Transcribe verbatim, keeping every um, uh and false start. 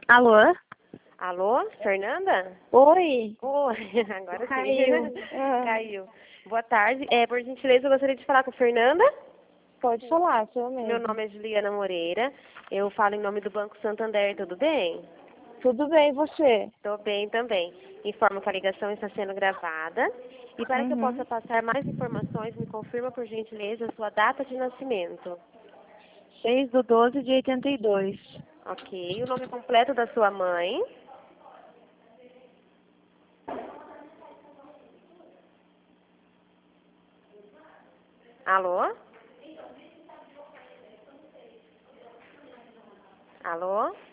Alô? Alô, Fernanda? Oi. Oi, agora Caiu. sim. Ah. Caiu. Boa tarde. É, por gentileza, eu gostaria de falar com a Fernanda. Pode falar, sou eu Meu mesmo. nome é Juliana Moreira. Eu falo em nome do Banco Santander, tudo bem? Tudo bem, e você? Estou bem também. Informo que a ligação está sendo gravada. E para que eu Uhum. possa passar mais informações, me confirma, por gentileza, a sua data de nascimento. seis do doze de oitenta e dois. Ok. O nome completo da sua mãe. Alô? Alô?